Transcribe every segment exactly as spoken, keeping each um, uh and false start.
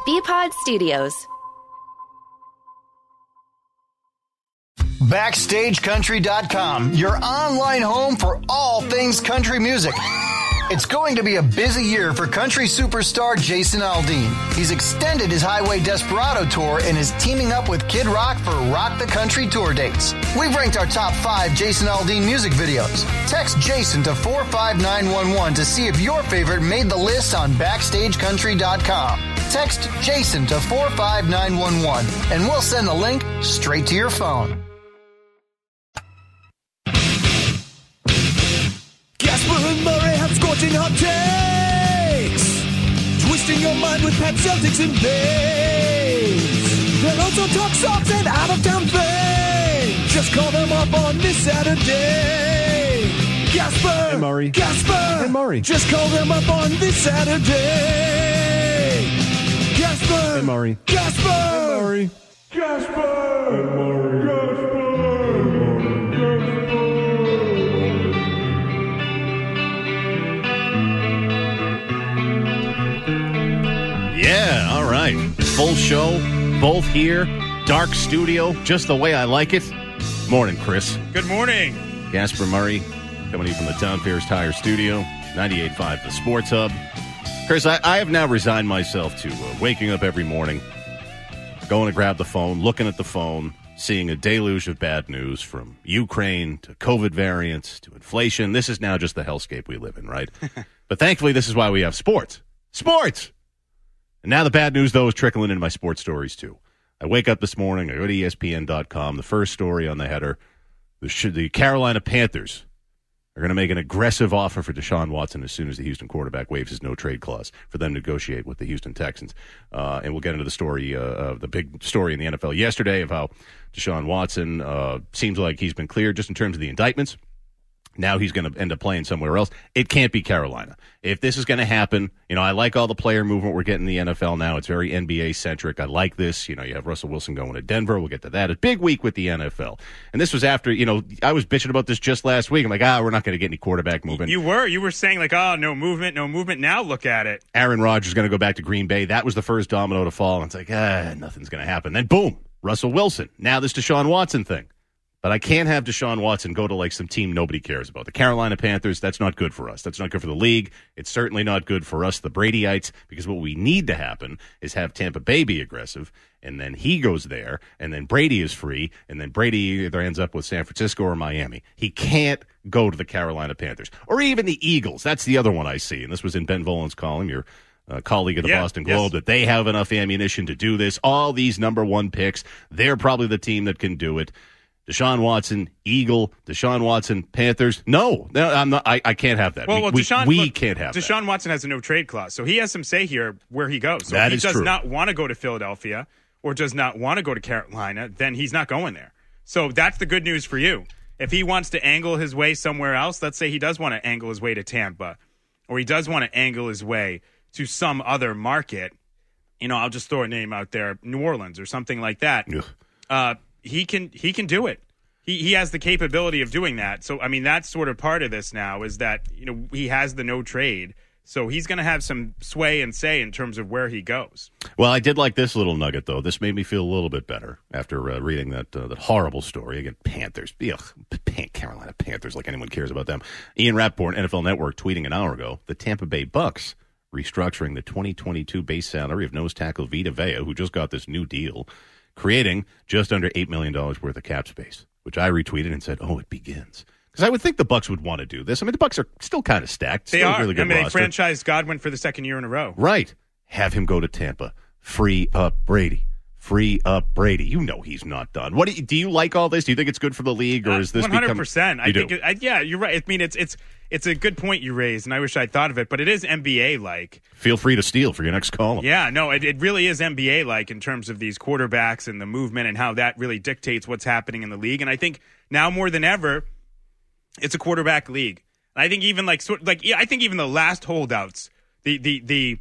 B-Pod Studios. Backstage Country dot com, your online home for all things country music. It's going to be a busy year for country superstar Jason Aldean. He's extended his Highway Desperado tour and is teaming up with Kid Rock for Rock the Country tour dates. We've ranked our top five Jason Aldean music videos. Text Jason to four five nine one one to see if your favorite made the list on Backstage Country dot com. Text Jason to four five nine one one and we'll send the link straight to your phone. Casper and Murray have scorching hot takes, twisting your mind with Pat Celtics and Bays. They'll also talk socks and out-of-town fame. Just call them up on this Saturday. Casper and Murray. Casper and Murray. Just call them up on this Saturday. Casper and Murray. Casper and Murray. Casper and Murray. Yeah, all right. Full show, both here, dark studio, just the way I like it. Morning, Chris. Good morning. Casper Murray, coming in from the Town Fairs Tire Studio, ninety-eight point five The Sports Hub. Chris, I, I have now resigned myself to uh, waking up every morning, going to grab the phone, looking at the phone, seeing a deluge of bad news from Ukraine to COVID variants to inflation. This is now just the hellscape we live in, right? But thankfully, this is why we have sports. Sports! And now the bad news, though, is trickling into my sports stories, too. I wake up this morning, I go to E S P N dot com. The first story on the header, the, the Carolina Panthers are going to make an aggressive offer for Deshaun Watson as soon as the Houston quarterback waives his no-trade clause for them to negotiate with the Houston Texans. Uh, and we'll get into the story, uh, uh, the big story in the N F L yesterday of how Deshaun Watson uh, seems like he's been cleared just in terms of the indictments. Now he's going to end up playing somewhere else. It can't be Carolina. If this is going to happen, you know, I like all the player movement we're getting in the N F L now. It's very N B A-centric. I like this. You know, you have Russell Wilson going to Denver. We'll get to that. A big week with the N F L. And this was after, you know, I was bitching about this just last week. I'm like, ah, we're not going to get any quarterback movement. You were. You were saying, like, oh, no movement, no movement. Now look at it. Aaron Rodgers is going to go back to Green Bay. That was the first domino to fall. And it's like, ah, nothing's going to happen. Then, boom, Russell Wilson. Now this Deshaun Watson thing. But I can't have Deshaun Watson go to, like, some team nobody cares about. The Carolina Panthers, that's not good for us. That's not good for the league. It's certainly not good for us, the Bradyites, because what we need to happen is have Tampa Bay be aggressive, and then he goes there, and then Brady is free, and then Brady either ends up with San Francisco or Miami. He can't go to the Carolina Panthers. Or even the Eagles. That's the other one I see, and this was in Ben Volan's column, your uh, colleague at the yeah, Boston Globe, yes. that they have enough ammunition to do this. All these number one picks, they're probably the team that can do it. Deshaun Watson, Eagle, Deshaun Watson, Panthers. No, no, I'm not. I, I can't have that. Well, we well, we, Deshaun, we look, can't have Deshaun that. Watson has a no trade clause, so he has some say here where he goes. So that if he is does true. not want to go to Philadelphia or does not want to go to Carolina, then he's not going there. So that's the good news for you. If he wants to angle his way somewhere else, let's say he does want to angle his way to Tampa, or he does want to angle his way to some other market, you know, I'll just throw a name out there, New Orleans or something like that. Uh, he can he can do it. He he has the capability of doing that. So, I mean, that's sort of part of this now is that, you know, he has the no trade. So he's going to have some sway and say in terms of where he goes. Well, I did like this little nugget, though. This made me feel a little bit better after uh, reading that uh, that horrible story. Again, Panthers. Ugh, Pan- Carolina Panthers, like anyone cares about them. Ian Rappaport, N F L Network, tweeting an hour ago, the Tampa Bay Bucks restructuring the twenty twenty-two base salary of nose tackle Vita Vea, who just got this new deal, creating just under eight million dollars worth of cap space, which I retweeted and said, oh, it begins. Because I would think the Bucks would want to do this. I mean, the Bucks are still kind of stacked. They still are. A really good I mean, roster. they franchised Godwin for the second year in a row. Right. Have him go to Tampa. Free up Brady. Free up Brady. You know he's not done. What do you, do you like all this? Do you think it's good for the league, or is this one hundred percent? Become, I think. It, I, yeah, you're right. I mean, it's it's it's a good point you raised, and I wish I'd thought of it. But it is N B A like. Feel free to steal for your next column. Yeah, no, it, it really is N B A like in terms of these quarterbacks and the movement and how that really dictates what's happening in the league. And I think now more than ever, it's a quarterback league. And I think even like sort like yeah, I think even the last holdouts, the the the.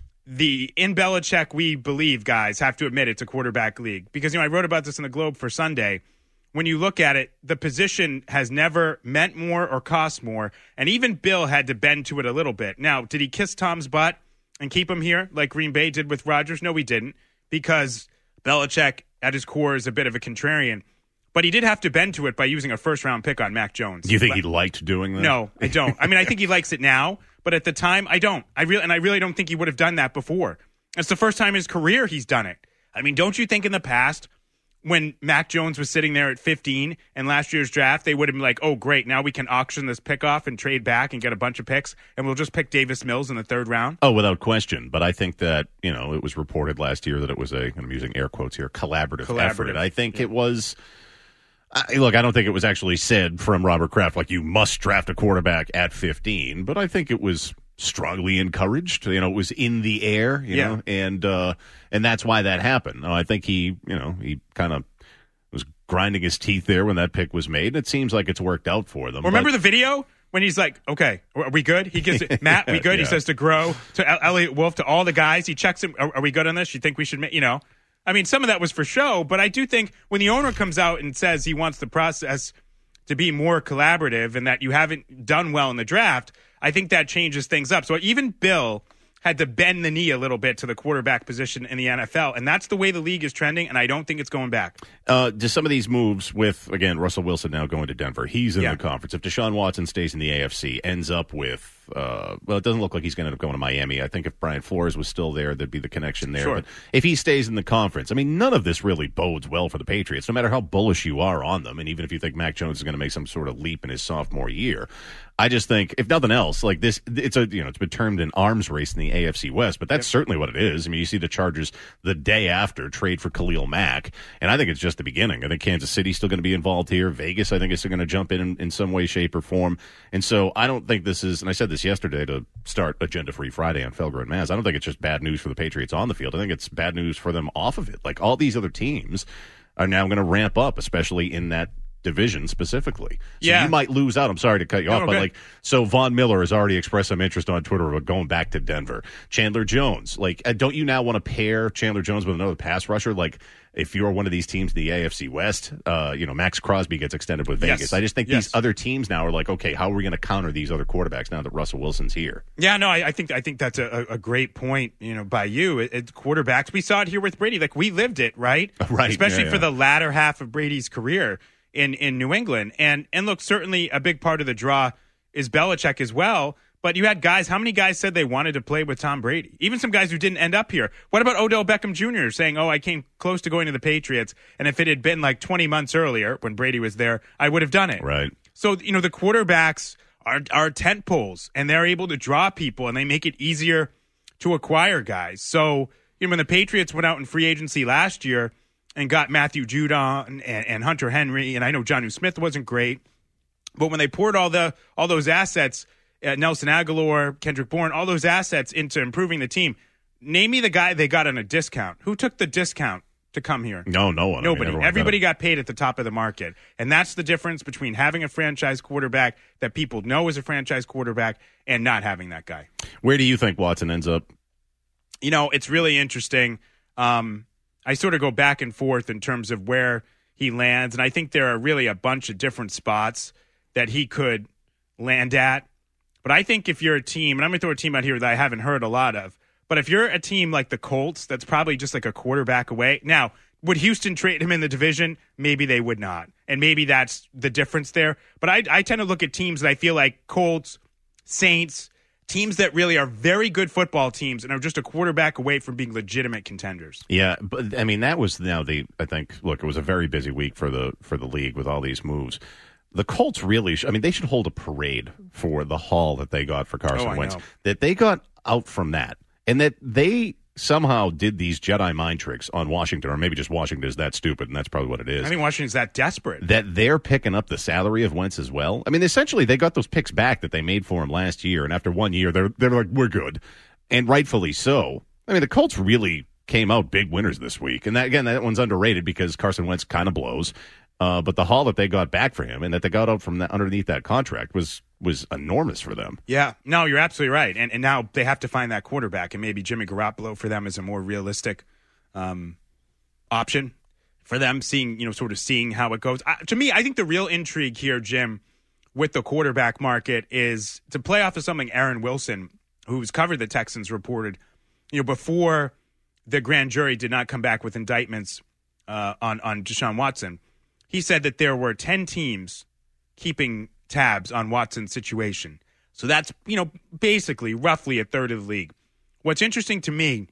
The in Belichick we believe guys have to admit it's a quarterback league because, you know, I wrote about this in the Globe for Sunday. When you look at it, the position has never meant more or cost more. And even Bill had to bend to it a little bit. Now, did he kiss Tom's butt and keep him here like Green Bay did with Rodgers? No, we didn't, because Belichick at his core is a bit of a contrarian. But he did have to bend to it by using a first-round pick on Mac Jones. Do you think but, he liked doing that? No, I don't. I mean, I think he likes it now, but at the time, I don't. I really, and I really don't think he would have done that before. It's the first time in his career he's done it. I mean, don't you think in the past, when Mac Jones was sitting there at fifteen in last year's draft, they would have been like, oh, great, now we can auction this pick off and trade back and get a bunch of picks, and we'll just pick Davis Mills in the third round? Oh, without question. But I think that, you know, it was reported last year that it was a, and I'm using air quotes here, collaborative, Collaborative. effort. I think Yeah. it was... I, look, I don't think it was actually said from Robert Kraft, like, you must draft a quarterback at fifteen, but I think it was strongly encouraged. You know, it was in the air, you Yeah. know, and uh, and that's why that happened. I think he, you know, he kind of was grinding his teeth there when that pick was made, and it seems like it's worked out for them. Remember but, the video when he's like, okay, are we good? He gives it, Matt, we good? Yeah. He says to Groh, to El- Elliot Wolf, to all the guys. He checks him. Are, are we good on this? You think we should, ma-? you know? I mean, some of that was for show, but I do think when the owner comes out and says he wants the process to be more collaborative and that you haven't done well in the draft, I think that changes things up. So even Bill had to bend the knee a little bit to the quarterback position in the N F L, and that's the way the league is trending, and I don't think it's going back. Uh, just some of these moves with, again, Russell Wilson now going to Denver. He's in Yeah. the conference. If Deshaun Watson stays in the A F C, ends up with, uh, well, it doesn't look like he's going to end up going to Miami. I think if Brian Flores was still there, there'd be the connection there. Sure. But if he stays in the conference, I mean, none of this really bodes well for the Patriots, no matter how bullish you are on them. And even if you think Mac Jones is going to make some sort of leap in his sophomore year, I just think, if nothing else, like this, it's a, you know, it's been termed an arms race in the A F C West, but that's certainly what it is. I mean, you see the Chargers the day after trade for Khalil Mack, and I think it's just the beginning. I think Kansas City's still going to be involved here. Vegas, I think, is still going to jump in, in in some way, shape, or form. And so I don't think this is, and I said this yesterday to start Agenda Free Friday on Felger and Maz, I don't think it's just bad news for the Patriots on the field. I think it's bad news for them off of it. Like, all these other teams are now going to ramp up, especially in that division specifically. So Yeah. you might lose out. I'm sorry to cut you No, off, but okay. like, so Von Miller has already expressed some interest on Twitter about going back to Denver. Chandler Jones, like, uh, don't you now want to pair Chandler Jones with another pass rusher? Like, if you're one of these teams in the A F C West, uh, you know, Max Crosby gets extended with Vegas. Yes. I just think Yes. these other teams now are like, okay, how are we going to counter these other quarterbacks now that Russell Wilson's here? Yeah, no, I, I think I think that's a, a great point, you know, by you. It, it's quarterbacks. We saw it here with Brady. Like, we lived it, right? Right, Especially yeah, for yeah. the latter half of Brady's career in, in New England. And and look, certainly a big part of the draw is Belichick as well. But you had guys, how many guys said they wanted to play with Tom Brady? Even some guys who didn't end up here. What about Odell Beckham Junior saying, oh, I came close to going to the Patriots, and if it had been like twenty months earlier when Brady was there, I would have done it. Right. So, you know, the quarterbacks are, are tent poles, and they're able to draw people, and they make it easier to acquire guys. So, you know, when the Patriots went out in free agency last year and got Matthew Judon and, and Hunter Henry, and I know Jonnu Smith wasn't great, but when they poured all the all those assets, uh, Nelson Aguilar, Kendrick Bourne, all those assets into improving the team, name me the guy they got on a discount. Who took the discount to come here? No, no one. I mean, Nobody. everyone Everybody got got paid at the top of the market. And that's the difference between having a franchise quarterback that people know is a franchise quarterback and not having that guy. it. Where do you think Watson ends up? You know, it's really interesting. Um, I sort of go back and forth in terms of where he lands. And I think there are really a bunch of different spots that he could land at. But I think if you're a team, and I'm going to throw a team out here that I haven't heard a lot of, but if you're a team like the Colts, that's probably just like a quarterback away. Now, would Houston trade him in the division? Maybe they would not. And maybe that's the difference there. But I, I tend to look at teams that I feel like Colts, Saints, teams that really are very good football teams and are just a quarterback away from being legitimate contenders. Yeah, but I mean, that was now the, I think, look, it was a very busy week for the for the league with all these moves. The Colts really, sh- I mean, they should hold a parade for the haul that they got for Carson Oh, I Wentz. know. That they got out from that, and that they somehow did these Jedi mind tricks on Washington, or maybe just Washington is that stupid, and that's probably what it is. I think Washington's that desperate. That they're picking up the salary of Wentz as well. I mean, essentially, they got those picks back that they made for him last year, and after one year, they're they're like, we're good, and rightfully so. I mean, the Colts really came out big winners this week, and that again, that one's underrated because Carson Wentz kind of blows. Uh, but the haul that they got back for him and that they got out from that, underneath that contract was was enormous for them. Yeah, no, you're absolutely right. And and now they have to find that quarterback, and maybe Jimmy Garoppolo for them is a more realistic um, option for them, seeing, you know, sort of seeing how it goes. Uh, to me, I think the real intrigue here, Jim, with the quarterback market is to play off of something Aaron Wilson, who's covered the Texans, reported you know, before the grand jury did not come back with indictments uh, on, on Deshaun Watson, he said that there were ten teams keeping tabs on Watson's situation. So that's, you know, basically roughly a third of the league. What's interesting to me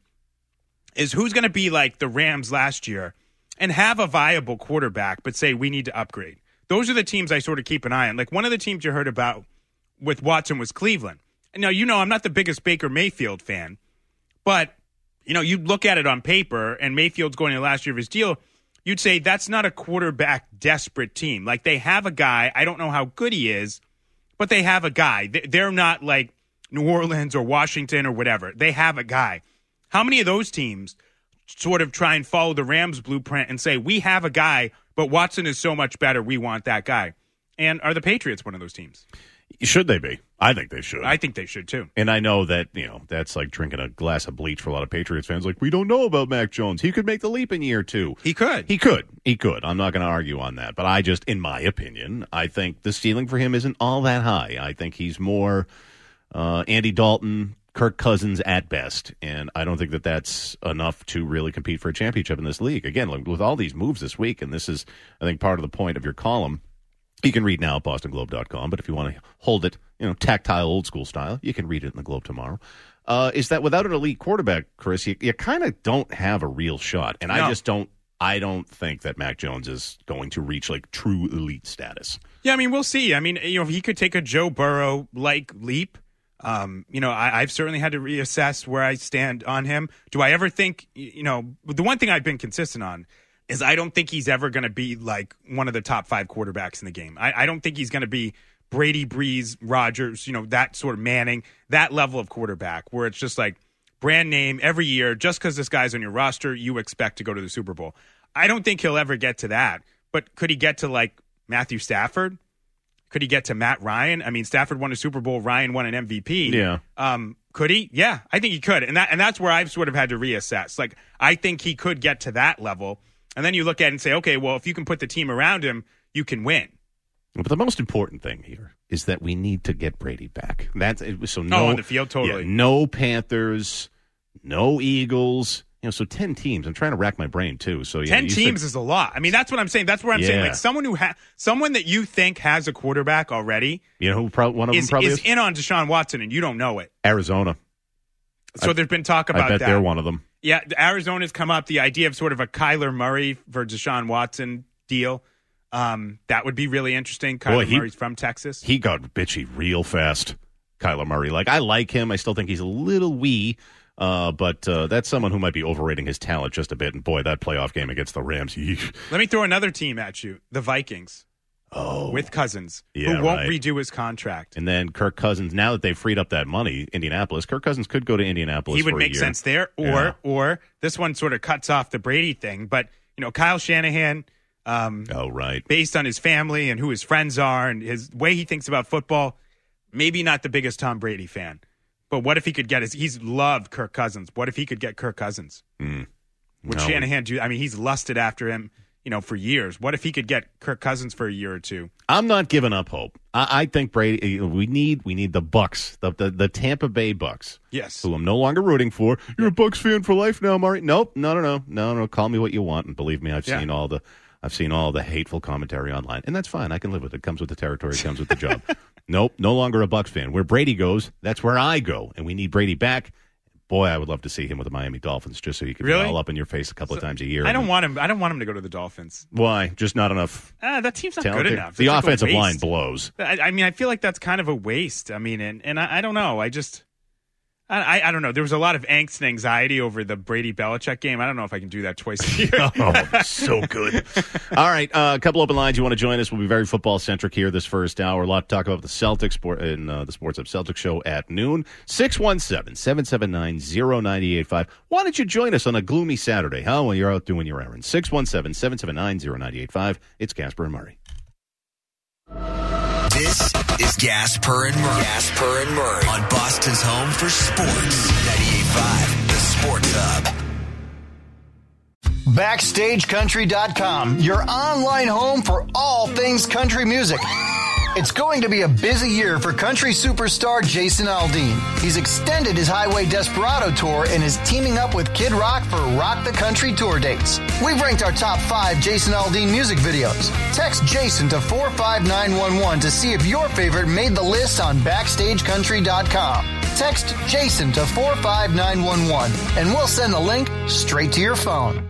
is who's going to be like the Rams last year and have a viable quarterback, but say we need to upgrade. Those are the teams I sort of keep an eye on. Like one of the teams you heard about with Watson was Cleveland. And now, you know, I'm not the biggest Baker Mayfield fan, but, you know, you look at it on paper and Mayfield's going to the last year of his deal, you'd say that's not a quarterback desperate team. Like they have a guy, I don't know how good he is, but they have a guy. They're not like New Orleans or Washington or whatever. They have a guy. How many of those teams sort of try and follow the Rams blueprint and say, we have a guy, but Watson is so much better, we want that guy? And are the Patriots one of those teams? Should they be? I think they should. I think they should, too. And I know that, you know, that's like drinking a glass of bleach for a lot of Patriots fans. Like, we don't know about Mac Jones. He could make the leap in year two. He could. He could. He could. I'm not going to argue on that. But I just, in my opinion, I think the ceiling for him isn't all that high. I think he's more uh, Andy Dalton, Kirk Cousins at best. And I don't think that that's enough to really compete for a championship in this league. Again, look, with all these moves this week, and this is, I think, part of the point of your column. You can read now at boston globe dot com, but if you want to hold it, you know, tactile, old school style, you can read it in the Globe tomorrow. Uh, is that without an elite quarterback, Chris, you, you kind of don't have a real shot. And no. I just don't, I don't think that Mac Jones is going to reach like true elite status. Yeah, I mean, we'll see. I mean, you know, he could take a Joe Burrow like leap. Um, you know, I, I've certainly had to reassess where I stand on him. Do I ever think, you know, the one thing I've been consistent on is I don't think he's ever going to be like one of the top five quarterbacks in the game. I, I don't think he's going to be Brady, Breeze, Rodgers, you know, that sort of Manning, that level of quarterback where it's just like brand name every year. Just because this guy's on your roster, you expect to go to the Super Bowl. I don't think he'll ever get to that. But could he get to like Matthew Stafford? Could he get to Matt Ryan? I mean, Stafford won a Super Bowl. Ryan won an M V P. Yeah. Um, could he? Yeah, I think he could. And that and that's where I've sort of had to reassess. Like, I think he could get to that level. And then you look at it and say, okay, well, if you can put the team around him, you can win. But the most important thing here is that we need to get Brady back. That's so no oh, on the field, totally. Yeah, no Panthers, no Eagles. You know, so ten teams. I'm trying to rack my brain too. So yeah, ten teams said, is a lot. I mean, that's what I'm saying. That's what I'm yeah. saying. Like someone who ha- someone that you think has a quarterback already. You know who pro- one of is, them probably is, is in on Deshaun Watson, and you don't know it. Arizona. So I, there's been talk about I bet that. they're one of them. Yeah, Arizona's come up. The idea of sort of a Kyler Murray for Deshaun Watson deal. Um, that would be really interesting. Kyler Boy, he, Murray's from Texas. He got bitchy real fast, Kyler Murray. Like, I like him. I still think he's a little wee, uh, but uh, that's someone who might be overrating his talent just a bit. And, boy, that playoff game against the Rams. Let me throw another team at you, the Vikings. Oh. With Cousins, yeah, who won't right. redo his contract. And then Kirk Cousins, now that they've freed up that money, Indianapolis, Kirk Cousins could go to Indianapolis He would for make a year. sense there. Or, yeah. or this one sort of cuts off the Brady thing. But, you know, Kyle Shanahan, um, oh, right. based on his family and who his friends are and his way he thinks about football, maybe not the biggest Tom Brady fan. But what if he could get his – he's loved Kirk Cousins. What if he could get Kirk Cousins? Mm. Would no. Shanahan do – I mean, he's lusted after him, you know, for years. What if he could get Kirk Cousins for a year or two? I'm not giving up hope. I, I think Brady. We need we need the Bucks, the, the the Tampa Bay Bucks. Yes, who I'm no longer rooting for. You're a Bucks fan for life now, Murray. Nope, no, no, no, no, no. Call me what you want, and believe me, I've yeah. seen all the I've seen all the hateful commentary online, and that's fine. I can live with it. It comes with the territory. It comes with the job. Nope, no longer a Bucks fan. Where Brady goes, that's where I go, and we need Brady back. Boy, I would love to see him with the Miami Dolphins, just so he could really? be all up in your face a couple so, of times a year. I don't want him. I don't want him to go to the Dolphins. Why? Just not enough. Uh, that team's not talent. good enough. The it's offensive like line blows. I, I mean, I feel like that's kind of a waste. I mean, and, and I, I don't know. I just, I, I don't know. There was a lot of angst and anxiety over the Brady Belichick game. I don't know if I can do that twice a year. Oh, so good. All right, uh, a couple open lines. You want to join us? We'll be very football centric here this first hour. A lot to talk about the Celtics sport in uh, the Sports Up Celtics show at noon. six one seven, seven seven nine, zero nine eight five. Why don't you join us on a gloomy Saturday, huh? While you're out doing your errands. six one seven, seven seven nine, zero nine eight five. It's Gasper and Murray. This is Gasper and Murray. Gasper and Murray on Boston's home for sports. ninety-eight point five, The Sports Hub. Backstage Country dot com, your online home for all things country music. It's going to be a busy year for country superstar Jason Aldean. He's extended his Highway Desperado tour and is teaming up with Kid Rock for Rock the Country tour dates. We've ranked our top five Jason Aldean music videos. Text Jason to four five nine one one to see if your favorite made the list on backstage country dot com. Text Jason to four five nine one one and we'll send the link straight to your phone.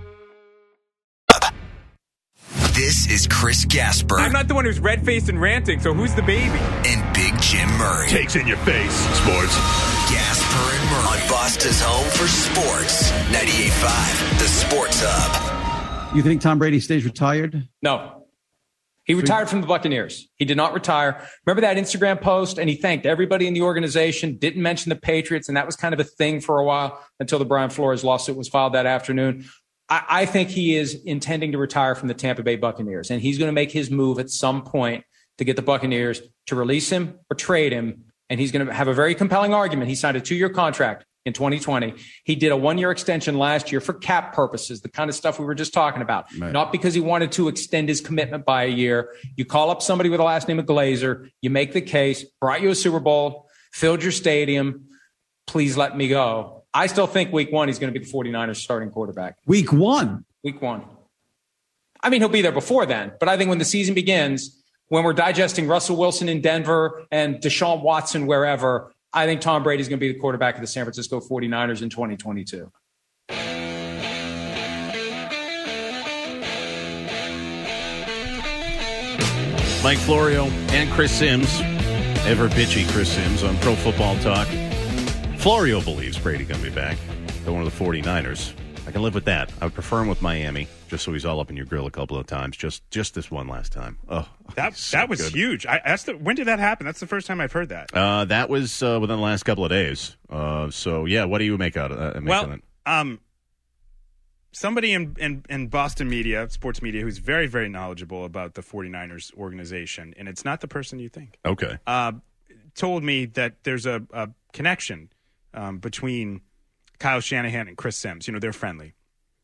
This is Chris Gasper. I'm not the one who's red-faced and ranting, so who's the baby? And Big Jim Murray. Takes in your face, sports. Gasper and Murray on Boston's home for sports. ninety-eight point five, the Sports Hub. You think Tom Brady stays retired? No. He retired from the Buccaneers. He did not retire. Remember that Instagram post? And he thanked everybody in the organization, didn't mention the Patriots, and that was kind of a thing for a while until the Brian Flores lawsuit was filed that afternoon. I, I think he is intending to retire from the Tampa Bay Buccaneers, and he's going to make his move at some point to get the Buccaneers to release him or trade him, and he's going to have a very compelling argument. He signed a two-year contract in twenty twenty. He did a one-year extension last year for cap purposes, the kind of stuff we were just talking about, right. Not because he wanted to extend his commitment by a year. You call up somebody with the last name of Glazer, you make the case, brought you a Super Bowl, filled your stadium, please let me go. I still think week one he's going to be the 49ers starting quarterback. Week one? Week one. I mean, he'll be there before then, but I think when the season begins, when we're digesting Russell Wilson in Denver and Deshaun Watson wherever, I think Tom Brady is going to be the quarterback of the San Francisco 49ers in twenty twenty-two. Mike Florio and Chris Sims, ever bitchy Chris Sims on Pro Football Talk. Florio believes Brady going to be back. Going to the 49ers. I can live with that. I would prefer him with Miami, just so he's all up in your grill a couple of times. Just just this one last time. Oh, that so that was good. huge. I asked the, when did that happen? That's the first time I've heard that. Uh, that was uh, within the last couple of days. Uh, so yeah, what do you make out of that? Well, um, somebody in, in in Boston media, sports media, who's very very knowledgeable about the 49ers organization, and it's not the person you think. Okay, uh, told me that there's a, a connection um, between Kyle Shanahan and Chris Sims. You know, they're friendly.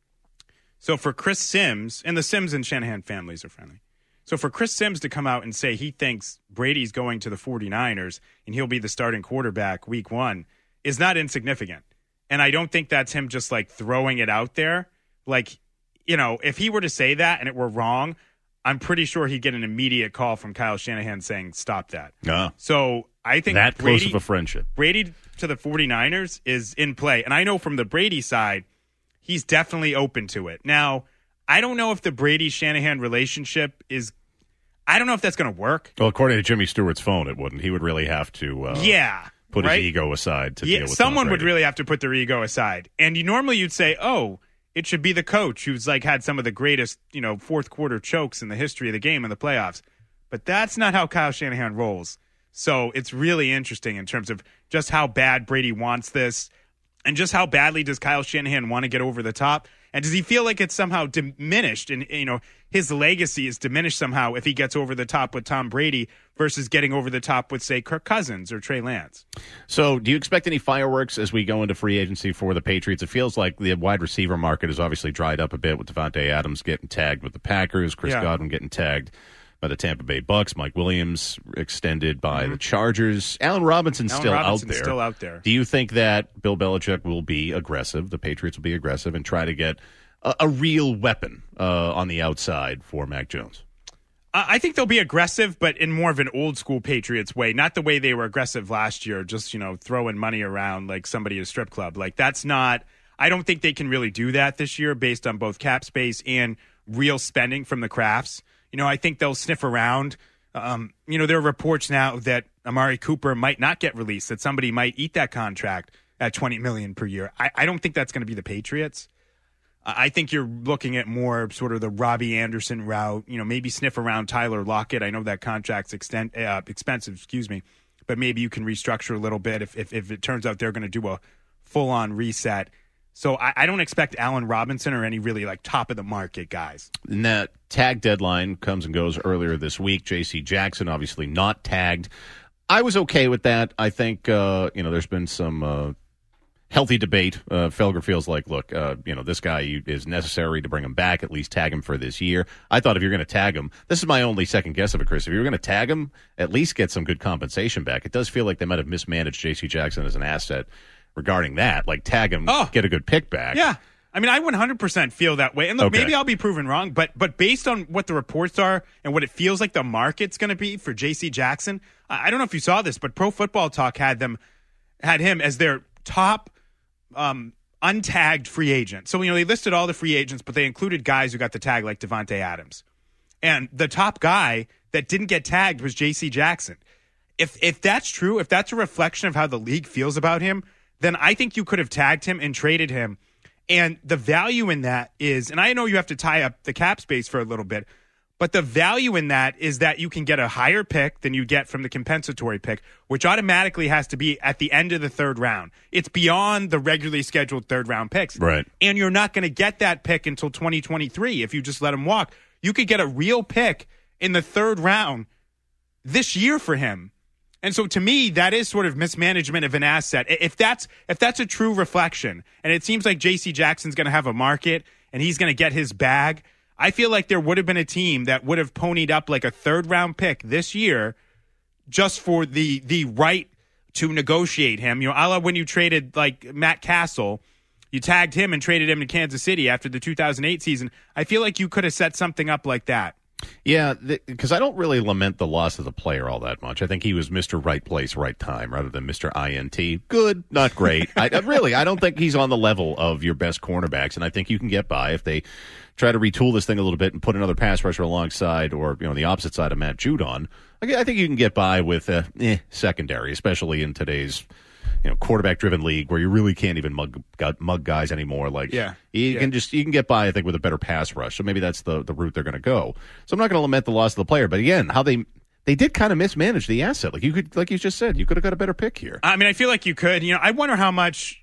So for Chris Sims, and the Sims and Shanahan families are friendly. So for Chris Sims to come out and say he thinks Brady's going to the 49ers and he'll be the starting quarterback week one is not insignificant. And I don't think that's him just like throwing it out there. Like, you know, if he were to say that and it were wrong, I'm pretty sure he'd get an immediate call from Kyle Shanahan saying, stop that. Uh, so I think that Brady, close of a friendship. Brady to the 49ers is in play. And I know from the Brady side, he's definitely open to it. Now, I don't know if the Brady-Shanahan relationship is – I don't know if that's going to work. Well, according to Jimmy Stewart's phone, it wouldn't. He would really have to uh, yeah, put right? his ego aside to yeah, deal with someone Tom would Brady. really have to put their ego aside. And you normally you'd say, oh, it should be the coach who's like had some of the greatest, you know, fourth-quarter chokes in the history of the game in the playoffs. But that's not how Kyle Shanahan rolls. So it's really interesting in terms of just how bad Brady wants this and just how badly does Kyle Shanahan want to get over the top. And does he feel like it's somehow diminished and, you know, his legacy is diminished somehow if he gets over the top with Tom Brady versus getting over the top with, say, Kirk Cousins or Trey Lance? So do you expect any fireworks as we go into free agency for the Patriots? It feels like the wide receiver market has obviously dried up a bit with Devontae Adams getting tagged with the Packers, Chris Yeah. Godwin getting tagged by the Tampa Bay Bucks, Mike Williams extended by Mm-hmm. the Chargers. Allen Robinson's Allen still Robinson's out there. still out there. Do you think that Bill Belichick will be aggressive, the Patriots will be aggressive, and try to get a, a real weapon uh, on the outside for Mac Jones? Uh, I think they'll be aggressive, but in more of an old school Patriots way, not the way they were aggressive last year, just, you know, throwing money around like somebody at a strip club. Like, that's not, I don't think they can really do that this year based on both cap space and real spending from the Crafts. You know, I think they'll sniff around. Um, you know, there are reports now that Amari Cooper might not get released, that somebody might eat that contract at twenty million dollars per year. I, I don't think that's going to be the Patriots. I think you're looking at more sort of the Robbie Anderson route, you know, maybe sniff around Tyler Lockett. I know that contract's extent, uh, expensive, excuse me, but maybe you can restructure a little bit if if, if it turns out they're going to do a full-on reset. So I, I don't expect Allen Robinson or any really like top-of-the-market guys. And that tag deadline comes and goes earlier this week. J C Jackson obviously not tagged. I was okay with that. I think, uh, you know, there's been some uh, healthy debate. Uh, Felger feels like, look, uh, you know, this guy is necessary to bring him back, at least tag him for this year. I thought if you're going to tag him, this is my only second guess of it, Chris. If you're going to tag him, at least get some good compensation back. It does feel like they might have mismanaged J C Jackson as an asset regarding that. Like, tag him, oh. get a good pick back. Yeah. I mean, I one hundred percent feel that way. And look, Okay. maybe I'll be proven wrong, but but based on what the reports are and what it feels like the market's going to be for J C Jackson, I, I don't know if you saw this, but Pro Football Talk had them had him as their top um, untagged free agent. So, you know, they listed all the free agents, but they included guys who got the tag like Devontae Adams. And the top guy that didn't get tagged was J C Jackson. If if that's true, if that's a reflection of how the league feels about him, then I think you could have tagged him and traded him. And the value in that is, and I know you have to tie up the cap space for a little bit, but the value in that is that you can get a higher pick than you get from the compensatory pick, which automatically has to be at the end of the third round. It's beyond the regularly scheduled third round picks. Right. And you're not going to get that pick until twenty twenty-three if you just let him walk. You could get a real pick in the third round this year for him. And so to me, that is sort of mismanagement of an asset. If that's if that's a true reflection, and it seems like J C Jackson's going to have a market and he's going to get his bag, I feel like there would have been a team that would have ponied up like a third round pick this year just for the the right to negotiate him. You know, a la when you traded like Matt Castle, you tagged him and traded him to Kansas City after the two thousand eight season. I feel like you could have set something up like that. Yeah, because I don't really lament the loss of the player all that much. I think he was Mister Right Place, Right Time, rather than Mister I N T. Good, not great. I, I really, I don't think he's on the level of your best cornerbacks, and I think you can get by if they try to retool this thing a little bit and put another pass rusher alongside, or you know, on the opposite side of Matt Judon. I, I think you can get by with uh, eh, secondary, especially in today's you know quarterback-driven league where you really can't even mug mug guys anymore. Like, yeah, you yeah. can just you can get by, I think, with a better pass rush. So maybe that's the the route they're going to go. So I'm not going to lament the loss of the player, but again, how they they did kind of mismanage the asset. Like you could, like you just said, you could have got a better pick here. I mean, I feel like you could. You know, I wonder how much.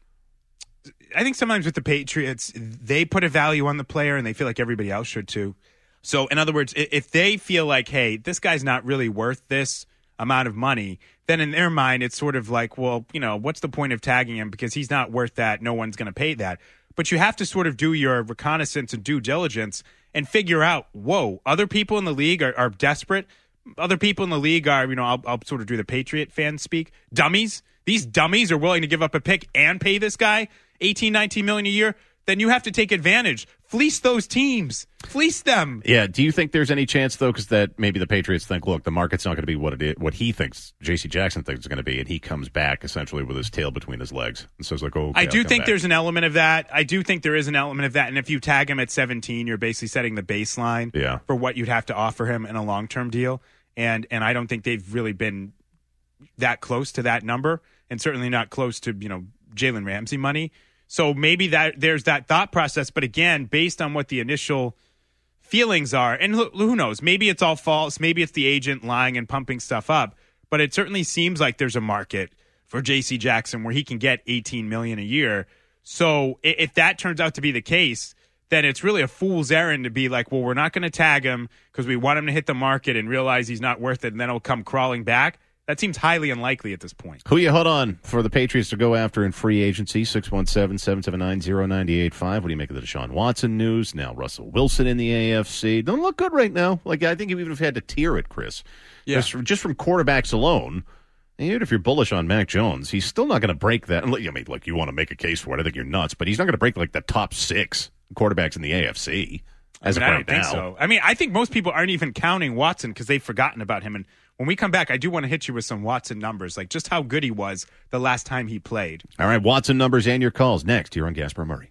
I think sometimes with the Patriots, they put a value on the player, and they feel like everybody else should too. So, in other words, if they feel like, hey, this guy's not really worth this amount of money, then in their mind, it's sort of like, well, you know, what's the point of tagging him because he's not worth that. No one's going to pay that. But you have to sort of do your reconnaissance and due diligence and figure out, whoa, other people in the league are, are desperate. Other people in the league are, you know, I'll, I'll sort of do the Patriot fan speak, dummies. These dummies are willing to give up a pick and pay this guy eighteen, nineteen million a year. Then you have to take advantage. Fleece those teams. Fleece them. Yeah. Do you think there's any chance, though, because that maybe the Patriots think, look, the market's not going to be what it is, what he thinks J C Jackson thinks it's going to be, and he comes back essentially with his tail between his legs. And so it's like, oh, okay, I do I'll come think back. there's an element of that. I do think there is an element of that. And if you tag him at seventeen, you're basically setting the baseline yeah. for what you'd have to offer him in a long-term deal. And and I don't think they've really been that close to that number, and certainly not close to, you know, Jalen Ramsey money. So maybe that there's that thought process. But again, based on what the initial feelings are, and who, who knows, maybe it's all false. Maybe it's the agent lying and pumping stuff up. But it certainly seems like there's a market for J C Jackson where he can get eighteen million dollars a year. So if that turns out to be the case, then it's really a fool's errand to be like, well, we're not going to tag him because we want him to hit the market and realize he's not worth it, and then he'll come crawling back. That seems highly unlikely at this point. Who you hold on for the Patriots to go after in free agency? six one seven, seven seven nine, zero nine eight five. What do you make of the Deshaun Watson news? Now Russell Wilson in the A F C. Don't look good right now. Like, I think you even have had to tier it, Chris. Yeah. Just, just from quarterbacks alone, and even if you're bullish on Mac Jones, he's still not going to break that. I mean, like, you want to make a case for it. I think you're nuts. But he's not going to break, like, the top six quarterbacks in the A F C as I mean, of I right don't think now. so. I mean, I think most people aren't even counting Watson because they've forgotten about him. And when we come back, I do want to hit you with some Watson numbers, like just how good he was the last time he played. All right, Watson numbers and your calls next here on Gasper Murray.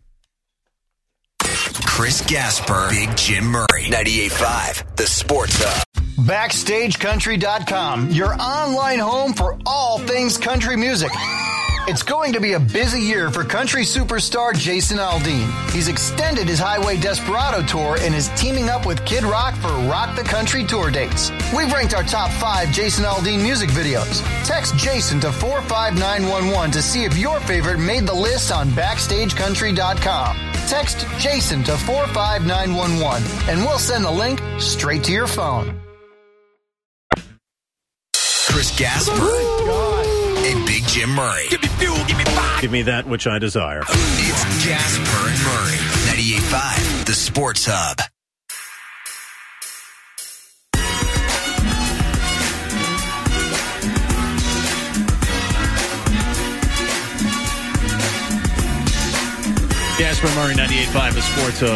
Chris Gasper, Big Jim Murray, ninety-eight point five, The Sports Hub. Backstage Country dot com, your online home for all things country music. It's going to be a busy year for country superstar Jason Aldean. He's extended his Highway Desperado tour and is teaming up with Kid Rock for Rock the Country tour dates. We've ranked our top five Jason Aldean music videos. Text Jason to four five nine one one to see if your favorite made the list on Backstage Country dot com. Text Jason to four five nine one one and we'll send the link straight to your phone. Chris Gasper. and Big Jim Murray. Give me fuel, give me fire. Give me that which I desire. It's Jasper and Murray. ninety-eight point five, the Sports Hub. Jasper and Murray, ninety-eight point five, the Sports Hub.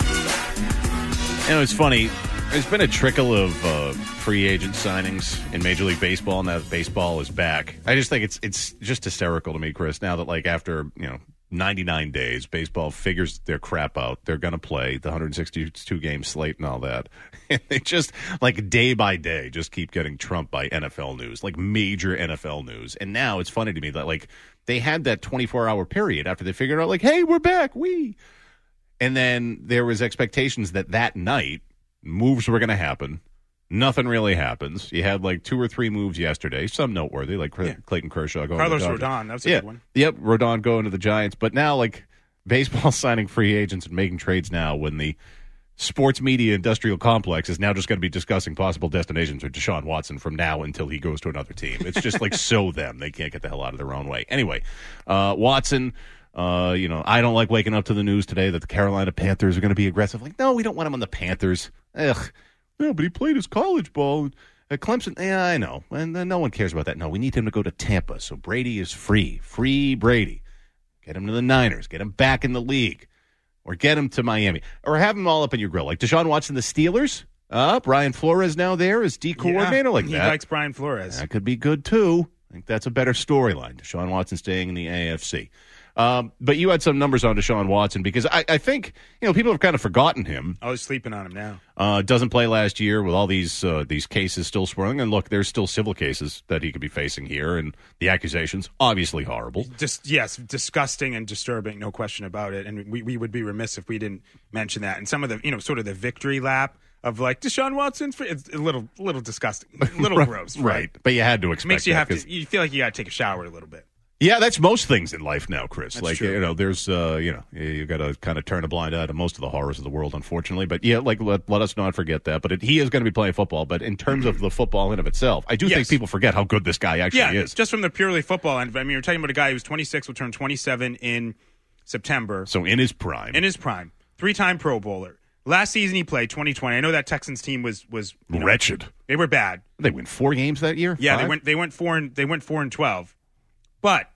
You know, it's funny. There's been a trickle of uh, free agent signings in Major League Baseball now that baseball is back. I just think it's it's just hysterical to me, Chris, now that, like, after, you know, ninety-nine days, baseball figures their crap out. They're going to play the one hundred sixty-two game slate and all that. And they just, like, day by day, just keep getting trumped by N F L news, like major N F L news. And now it's funny to me that, like, they had that twenty-four hour period after they figured out, like, hey, we're back, we. And then there was expectations that that night moves were going to happen. Nothing really happens. You had like two or three moves yesterday, some noteworthy, like yeah. Clayton Kershaw going Carlos to the Dodgers. Rodon, that was a yeah. good one. Yep, Rodon going to the Giants. But now, like, baseball signing free agents and making trades now when the sports media industrial complex is now just going to be discussing possible destinations for Deshaun Watson from now until he goes to another team. It's just like so them. They can't get the hell out of their own way. Anyway, uh, Watson... Uh, you know, I don't like waking up to the news today that the Carolina Panthers are going to be aggressive. Like, no, we don't want him on the Panthers. Ugh. No, but he played his college ball at Clemson. Yeah, I know. And uh, no one cares about that. No, we need him to go to Tampa. So Brady is free. Free Brady. Get him to the Niners. Get him back in the league. Or get him to Miami. Or have him all up in your grill. Like Deshaun Watson, the Steelers. Uh, Brian Flores now there as D coordinator. Yeah, like he that. likes Brian Flores. That could be good, too. I think that's a better storyline. Deshaun Watson staying in the A F C. Um, but you had some numbers on Deshaun Watson because I, I think, you know, people have kind of forgotten him. I was sleeping on him now. Uh, doesn't play last year with all these uh, these cases still swirling. And look, there's still civil cases that he could be facing here. And the accusations, obviously horrible. Just yes, disgusting and disturbing, no question about it. And we, we would be remiss if we didn't mention that. And some of the, you know, sort of the victory lap of like Deshaun Watson's, it's a little, a little disgusting, a little right, gross. Right. right. But you had to expect it makes you that have to, you feel like you got to take a shower a little bit. Yeah, that's most things in life now, Chris. That's like, true. you know, there's, uh, you know, you got to kind of turn a blind eye to most of the horrors of the world, unfortunately. But yeah, like, let, let us not forget that. But it, he is going to be playing football. But in terms of the football in of itself, I do yes. think people forget how good this guy actually yeah, is. Just from the purely football end. I mean, you're talking about a guy who's twenty-six, will turn twenty-seven in September. So in his prime. In his prime. Three-time Pro Bowler. Last season he played, twenty twenty. I know that Texans team was was you know, wretched. They were bad. They win four games that year. Yeah, Five? they went. They went four and they went four and twelve. But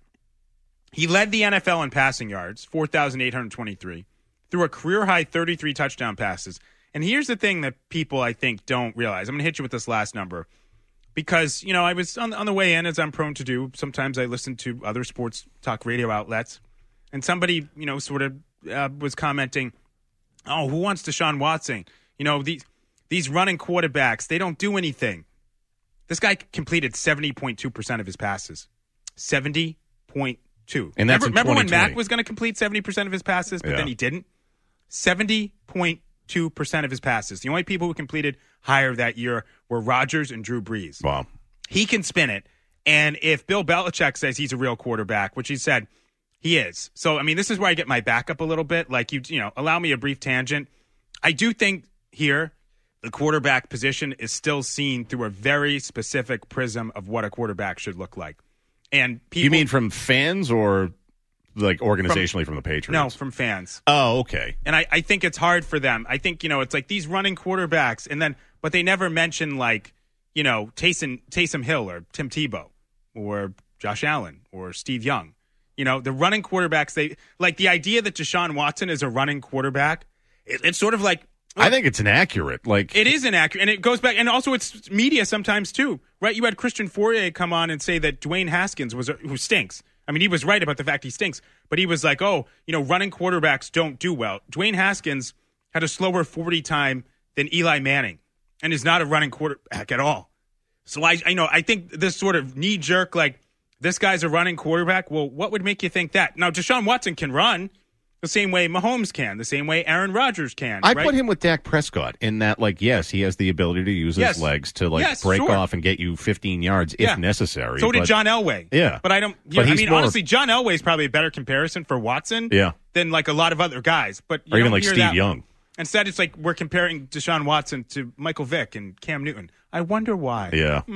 he led the N F L in passing yards, four thousand eight hundred twenty-three, threw a career high thirty-three touchdown passes. And here's the thing that people I think don't realize. I'm going to hit you with this last number because you know I was on on the way in, as I'm prone to do. Sometimes I listen to other sports talk radio outlets, and somebody you know sort of uh, was commenting. Oh, who wants Deshaun Watson? You know, these these running quarterbacks, they don't do anything. This guy completed seventy point two percent of his passes. seventy point two. And that's remember, in remember when Mac was going to complete seventy percent of his passes, but yeah. then he didn't? seventy point two percent of his passes. The only people who completed higher that year were Rodgers and Drew Brees. Wow. He can spin it. And if Bill Belichick says he's a real quarterback, which he said – he is. So, I mean, this is where I get my back up a little bit. Like, you you know, allow me a brief tangent. I do think here the quarterback position is still seen through a very specific prism of what a quarterback should look like. And people, you mean from fans or, like, organizationally from, from the Patriots? No, from fans. Oh, okay. And I, I think it's hard for them. I think, you know, it's like these running quarterbacks, and then, but they never mention, like, you know, Taysom, Taysom Hill or Tim Tebow or Josh Allen or Steve Young. You know, the running quarterbacks, they like the idea that Deshaun Watson is a running quarterback. It, it's sort of like look, I think it's inaccurate. Like it is inaccurate, and it goes back, and also it's media sometimes too, right? You had Christian Fourier come on and say that Dwayne Haskins was a, who stinks. I mean, he was right about the fact he stinks, but he was like, oh, you know, running quarterbacks don't do well. Dwayne Haskins had a slower forty time than Eli Manning, and is not a running quarterback at all. So I, I know, I think this sort of knee jerk like. This guy's a running quarterback. Well, what would make you think that? Now, Deshaun Watson can run the same way Mahomes can, the same way Aaron Rodgers can. I right? put him with Dak Prescott in that, like, yes, he has the ability to use yes. his legs to, like, yes, break sure. off and get you fifteen yards yeah. if necessary. So did but, John Elway. Yeah. But I don't, but yeah, I he's mean, more, honestly, John Elway is probably a better comparison for Watson yeah. than, like, a lot of other guys. But you Or even don't like hear Steve that Young. one. Instead, it's like we're comparing Deshaun Watson to Michael Vick and Cam Newton. I wonder why. Yeah. Hmm.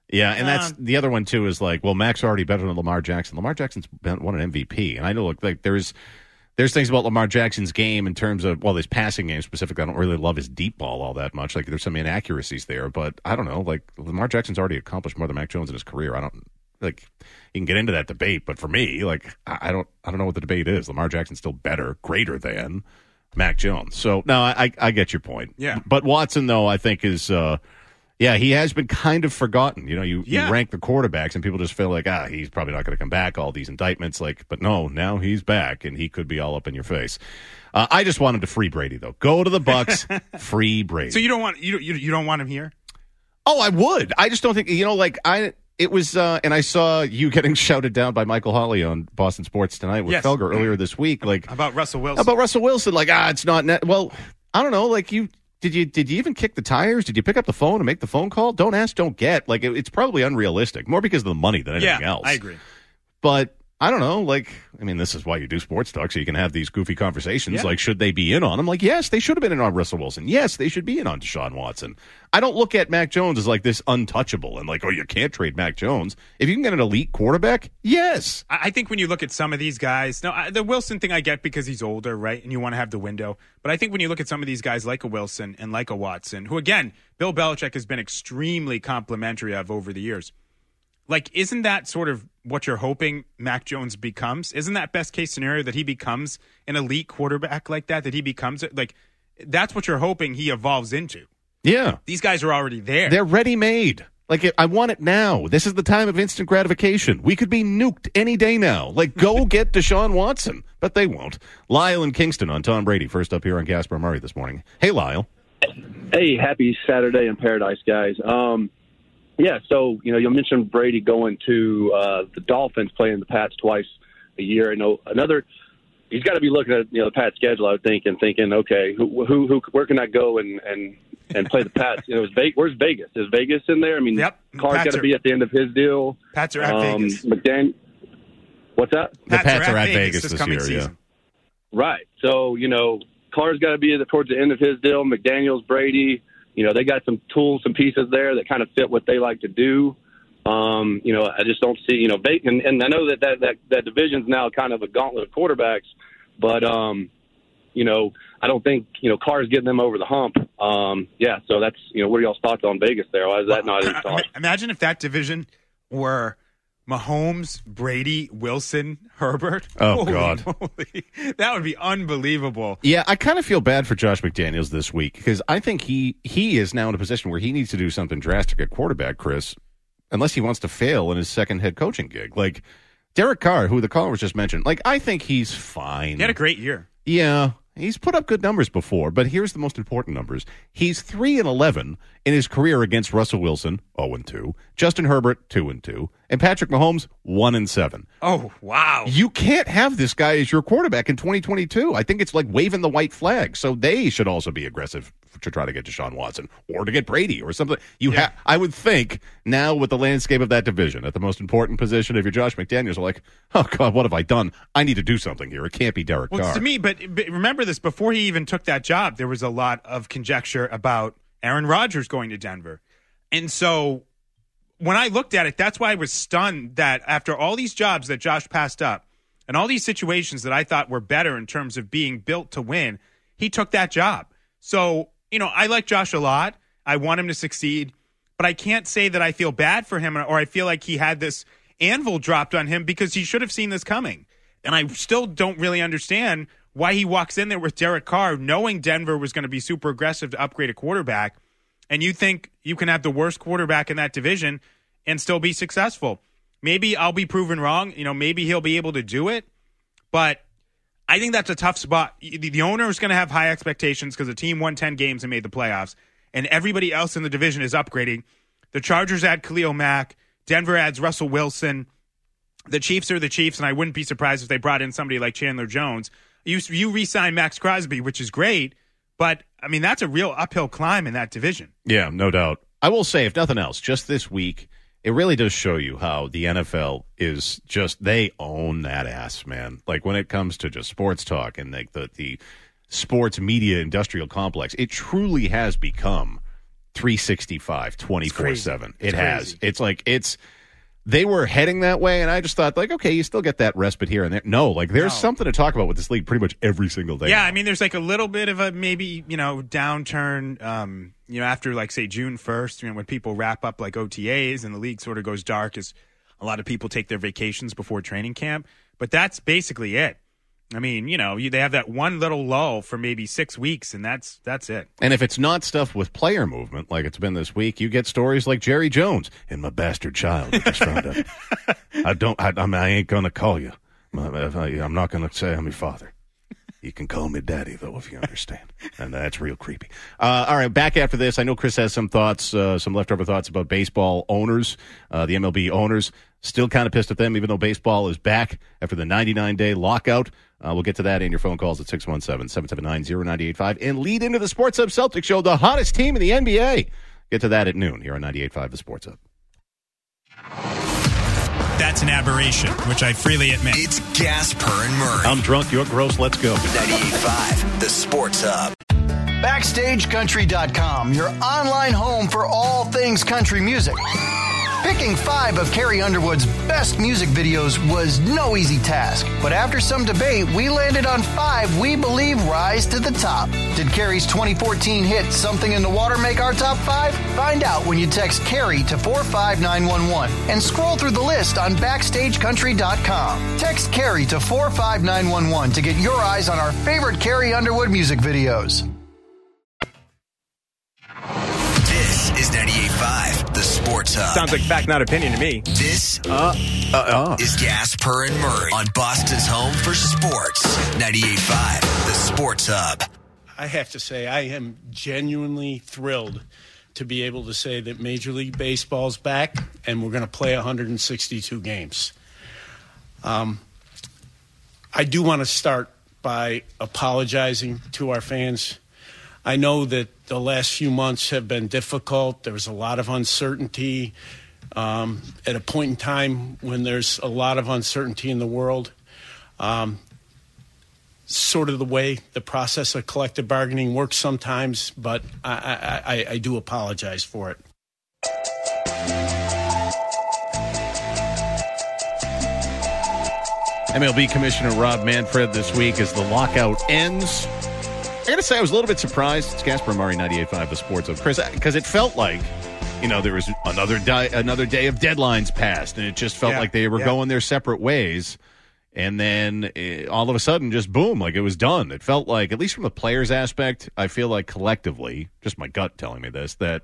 Yeah, and that's Um, the other one, too, is like, well, Mac's already better than Lamar Jackson. Lamar Jackson's been, won an M V P. And I know, look, like there's there's things about Lamar Jackson's game in terms of, well, his passing game specifically. I don't really love his deep ball all that much. Like, there's some inaccuracies there. But I don't know. Like, Lamar Jackson's already accomplished more than Mac Jones in his career. I don't, like, you can get into that debate. But for me, like, I, I don't I don't know what the debate is. Lamar Jackson's still better, greater than Mac Jones. So, no, I, I get your point. Yeah. But Watson, though, I think is uh, – yeah, he has been kind of forgotten. You know, you, Yeah. you rank the quarterbacks, and people just feel like, ah, he's probably not going to come back. All these indictments, like, but no, now he's back, and he could be all up in your face. Uh, I just want him to free Brady, though. Go to the Bucks, free Brady. So you don't want you don't- you you don't want him here? Oh, I would. I just don't think you know. Like I, it was, uh, and I saw you getting shouted down by Michael Hawley on Boston Sports Tonight with Yes. Felger earlier this week. Like About Russell Wilson. about Russell Wilson. Like ah, it's not net. Well, I don't know. Like you. Did you did you even kick the tires? Did you pick up the phone and make the phone call? Don't ask, don't get. Like it, it's probably unrealistic, more because of the money than anything yeah, else. I agree. But I don't know. Like I mean, this is why you do sports talk, so you can have these goofy conversations. Yeah. Like, should they be in on him? Like, yes, they should have been in on Russell Wilson. Yes, they should be in on Deshaun Watson. I don't look at Mac Jones as like this untouchable and like, oh, you can't trade Mac Jones. If you can get an elite quarterback, yes. I I think when you look at some of these guys, no, I, the Wilson thing I get because he's older, right? And you want to have the window. But I think when you look at some of these guys like a Wilson and like a Watson, who again, Bill Belichick has been extremely complimentary of over the years. Like, isn't that sort of what you're hoping Mac Jones becomes? Isn't that best case scenario that he becomes an elite quarterback like that? That he becomes it? Like, that's what you're hoping he evolves into. Yeah. These guys are already there. They're ready made. Like, I want it now. This is the time of instant gratification. We could be nuked any day now. Like, go get Deshaun Watson. But they won't. Lyle in Kingston on Tom Brady. First up here on Gasper Murray this morning. Hey, Lyle. Hey, happy Saturday in paradise, guys. Um, yeah, so, you know, you mentioned Brady going to uh, the Dolphins, playing the Pats twice a year. You know, another, he's got to be looking at, you know, the Pats schedule, I would think, and thinking, okay, who, who, who where can I go and, and, and play the Pats? You know, is Vegas, where's Vegas? Is Vegas in there? I mean, Yep. Carr's Pats got to are- be at the end of his deal. Pats are at Um, Vegas. McDaniel, what's that? The Pats are at Vegas this this coming year, season. Right. So, you know, Carr's got to be towards the end of his deal. McDaniels, Brady, you know, they got some tools, some pieces there that kind of fit what they like to do. Um, you know, I just don't see, you know, and, and I know that that, that that division's now kind of a gauntlet of quarterbacks, but, um, you know, I don't think, you know, Carr's getting them over the hump. Um, yeah, so that's, you know, what are y'all's thoughts on Vegas there? Why is that not in I- thought? I- Imagine if that division were Mahomes, Brady, Wilson, Herbert. Oh, Holy God. moly. That would be unbelievable. Yeah, I kind of feel bad for Josh McDaniels this week because I think he he is now in a position where he needs to do something drastic at quarterback, Chris, unless he wants to fail in his second head coaching gig. Like Derek Carr, who the caller was just mentioned, like I think he's fine. He had a great year. Yeah, he's put up good numbers before, but here's the most important numbers. He's three and eleven in his career against Russell Wilson, zero and two, Justin Herbert, two and two, and Patrick Mahomes, one and seven. Oh, wow. You can't have this guy as your quarterback in twenty twenty-two. I think it's like waving the white flag. So they should also be aggressive to try to get Deshaun Watson or to get Brady or something. You Yeah. have, I would think now with the landscape of that division at the most important position, if you're Josh McDaniels, are like, oh God, what have I done? I need to do something here. It can't be Derek Well, Carr. to me, but, but remember this, before he even took that job, there was a lot of conjecture about Aaron Rodgers going to Denver. And so when I looked at it, that's why I was stunned that after all these jobs that Josh passed up and all these situations that I thought were better in terms of being built to win, he took that job. So, you know, I like Josh a lot. I want him to succeed, but I can't say that I feel bad for him or I feel like he had this anvil dropped on him because he should have seen this coming. And I still don't really understand why he walks in there with Derek Carr knowing Denver was going to be super aggressive to upgrade a quarterback. And you think you can have the worst quarterback in that division and still be successful. Maybe I'll be proven wrong. You know, maybe he'll be able to do it. But I think that's a tough spot. The, the owner is going to have high expectations because the team won ten games and made the playoffs. And everybody else in the division is upgrading. The Chargers add Khalil Mack. Denver adds Russell Wilson. The Chiefs are the Chiefs, and I wouldn't be surprised if they brought in somebody like Chandler Jones. You, you re-sign Max Crosby, which is great. But, I mean, that's a real uphill climb in that division. Yeah, no doubt. I will say, if nothing else, just this week, it really does show you how the N F L is just, they own that ass, man. Like when it comes to just sports talk and like the, the sports media industrial complex, it truly has become three sixty-five, twenty-four seven. It It's has. crazy. It's like, it's, they were heading that way, and I just thought, like, okay, you still get that respite here and there. No, like, there's No. something to talk about with this league pretty much every single day. Yeah, I mean, there's like a little bit of a maybe, you know, downturn, um, you know, after like, say, June first, you know, when people wrap up like O T As and the league sort of goes dark as a lot of people take their vacations before training camp. But that's basically it. I mean, you know, you, they have that one little lull for maybe six weeks, and that's that's it. And if it's not stuff with player movement, like it's been this week, you get stories like Jerry Jones and my bastard child that just found out. I don't. I, I, mean, I ain't gonna call you. I'm not gonna say I'm your father. You can call me daddy, though, if you understand. And that's real creepy. Uh, all right, back after this. I know Chris has some thoughts, uh, some leftover thoughts about baseball owners, uh, the M L B owners. Still kind of pissed at them, even though baseball is back after the ninety-nine day lockout. Uh, we'll get to that in your phone calls at six one seven, seven seven nine, zero nine eight five. And lead into the Sports Hub Celtics Show, the hottest team in the N B A. Get to that at noon here on ninety-eight point five, the Sports Hub. That's an aberration, which I freely admit. It's Gasper and Murray. I'm drunk, you're gross, let's go. ninety-eight point five, the Sports Hub. Backstage Country dot com, your online home for all things country music. Picking five of Carrie Underwood's best music videos was no easy task, but after some debate, we landed on five we believe rise to the top. Did Carrie's twenty fourteen hit Something in the Water make our top five? Find out when you text Carrie to four five nine one one and scroll through the list on Backstage Country dot com. Text Carrie to four five nine one one to get your eyes on our favorite Carrie Underwood music videos. This is ninety-eight point five, the Sports Hub. Sounds like fact, not opinion to me. This Uh, uh, uh. is Gasper and Murray on Boston's home for sports. ninety-eight point five, the Sports Hub. I have to say, I am genuinely thrilled to be able to say that Major League Baseball's back and we're going to play one hundred sixty-two games. Um, I do want to start by apologizing to our fans. I know that the last few months have been difficult. There was a lot of uncertainty. Um, at a point in time when there's a lot of uncertainty in the world, um, sort of the way the process of collective bargaining works sometimes, but I, I, I, I do apologize for it. M L B Commissioner Rob Manfred this week as the lockout ends. I got to say, I was a little bit surprised. It's Gasper Murray, ninety-eight point five, the Sports Hub. Chris, because it felt like, you know, there was another di- another day of deadlines passed, and it just felt Yeah, like they were yeah. going their separate ways. And then uh, all of a sudden, just boom, like it was done. It felt like, at least from the players' aspect, I feel like collectively, just my gut telling me this, that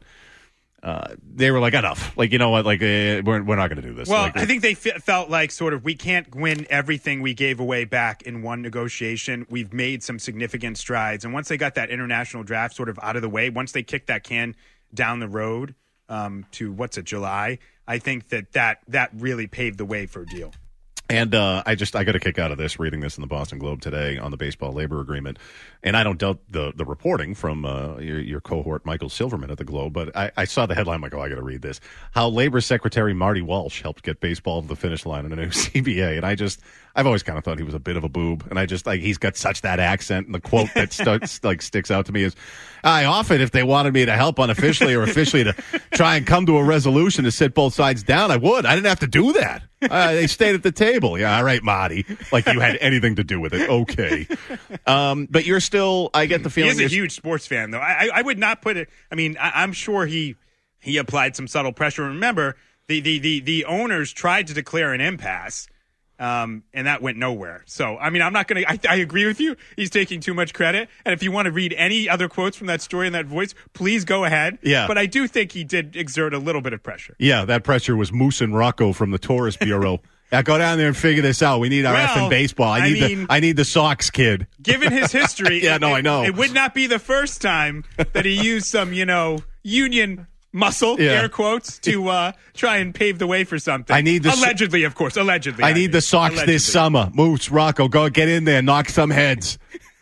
uh, they were like, enough. Like, you know what, like, uh, we're, we're not going to do this. Well, like, I think they f- felt like sort of we can't win everything we gave away back in one negotiation. We've made some significant strides. And once they got that international draft sort of out of the way, once they kicked that can down the road um, to, what's it, July, I think that that, that really paved the way for a deal. And uh, I just I got a kick out of this, reading this in the Boston Globe today on the baseball labor agreement. And I don't doubt the the reporting from uh, your, your cohort, Michael Silverman at the Globe, but I, I saw the headline, I'm like, oh, I got to read this. How Labor Secretary Marty Walsh helped get baseball to the finish line in a new C B A. And I just, I've always kind of thought he was a bit of a boob. And I just, like, he's got such that accent. And the quote that st- like sticks out to me is, I offered if they wanted me to help unofficially or officially to try and come to a resolution to sit both sides down, I would. I didn't have to do that. Uh, they stayed at the table. Yeah, all right, Marty. Like you had anything to do with it. Okay. Um, but you're still, I get the He feeling. is a you're- huge sports fan, though. I, I, I would not put it. I mean, I, I'm sure he he applied some subtle pressure. Remember, the the the, the owners tried to declare an impasse, um, and that went nowhere. So, I mean, I'm not going to. I agree with you. He's taking too much credit. And if you want to read any other quotes from that story and that voice, please go ahead. Yeah. But I do think he did exert a little bit of pressure. Yeah, that pressure was Moose and Rocco from the Tourist Bureau. Yeah, go down there and figure this out. We need our Well, effing baseball. I I need mean- the I need the Sox kid. Given his history, Yeah, it, no, it- I know. it would not be the first time that he used some, you know, union muscle, Yeah. air quotes, to uh, try and pave the way for something. I need the so- allegedly, of course, allegedly. I need the Sox Allegedly. this summer. Moose, Rocco, go get in there, knock some heads.